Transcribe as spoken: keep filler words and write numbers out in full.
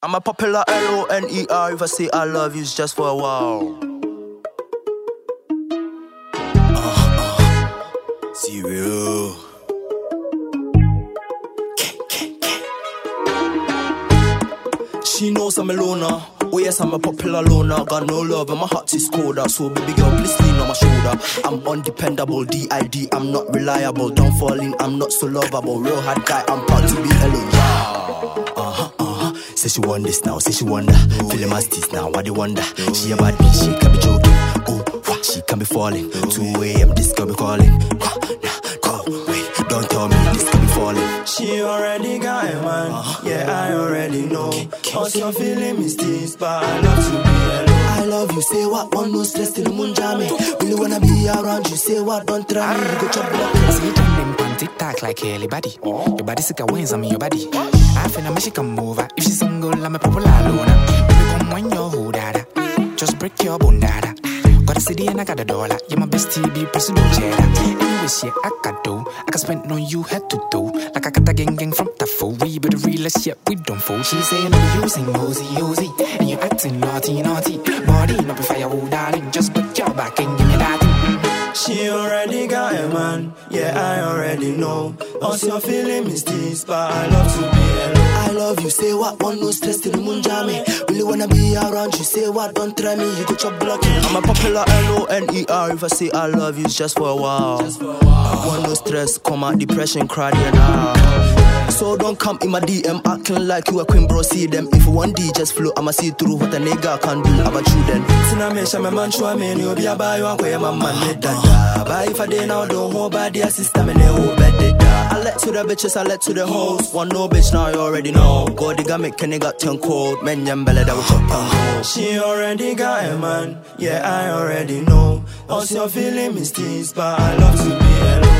I'm a popular L O N E R. If I say I love you, it's just for a while. Uh, uh, Zero. She knows I'm a loner. Oh yes, I'm a popular loner. Got no love and my heart is colder. So baby girl, please lean on my shoulder. I'm undependable, D I D, I'm not reliable. Don't fall in, I'm not so lovable. Real hard guy, I'm proud to be alone. Uh-huh, uh-huh. Say she want this now, say she wonder. Feeling my steez now, what they wonder. She a bad bitch, she can be joking. Oh, what, she can be falling. two a.m. this girl be calling. Go, wait, don't tell me this can be falling. She already got a man, uh-huh. Yeah, I already know. Also you're feeling me steez, but I love to be alone. I love you, say what, one no stress till the moon jam me. Really wanna be around you, say what, don't try me. You go chop block. See you them on TikTok like Haley body. Your body sick of wings on me, your body. I feel like she come over. If she's single, I'm a popular loner. Baby, come when you're who dada. Just break your bone dada. Got a city and I got a dollar. You're my bestie, be personal cheddar. Anyway, shit, I got dough. I can spend on you, head to toe. Like I got a gang gang from the foe. We be the realest shit, we don't fold. She saying I'm using mosey, mosey. And you acting naughty, naughty. Body not be fire, oh darling. Just put your back and give me that. She already got a man, yeah, I already know. Also you're feeling me steez, but I love to be alone. I love you, say what, one no stress till the moon jam me. Really wanna be around you, say what, don't try me, you go chop blocking. I'm a popular L O N E R. If I say I love you, it's just for a while. Just for a while. One no stress, come out, depression, cry there now. So don't come in my D M acting like you a queen, bro, see them. If one D just flow, I'ma see through what a nigga can do about you then. Sinamesha me man show me, you be a buy one way, my man made that. But if I did now, don't hold by the system and they hold back the I let to the bitches, I let to the hoes. One no bitch, now you already know. Go digga make a nigga turn cold. Men yam belly that will chop down. She already got a man, yeah, I already know. Also you're feeling me steez, but I love to be alone.